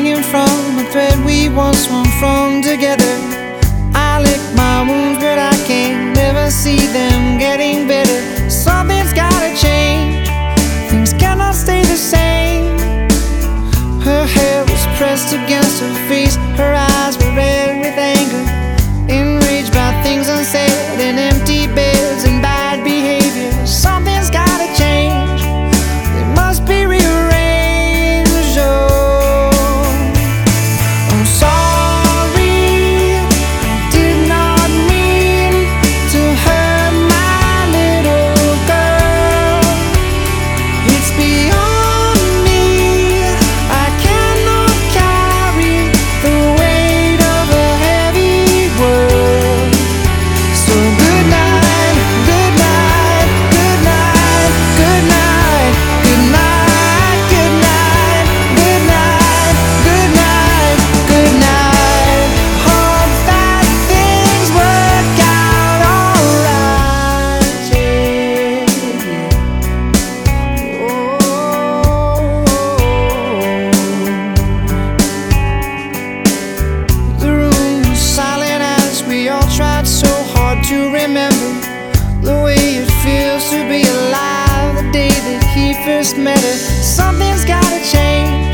hanging from a thread we once swung from together. I lick my wounds, but I can't never see them getting better. Something's gotta change, things cannot stay the same. Her hair was pressed against her face, her eyes were red with anger, enraged by things unsaid and empty beds and bad behavior. Something's gotta change, it must be rearranged. Oh, I'm sorry, I did not mean to hurt my little girl. It's beyond me, I cannot carry the weight of a heavy world. So good night, good night, good night, good night, good night, good night, good night, good night, good night. Hope that things work out alright. The room was silent as we all tried so hard to remember the way it feels to be alive the day that he first met her. Something's gotta change,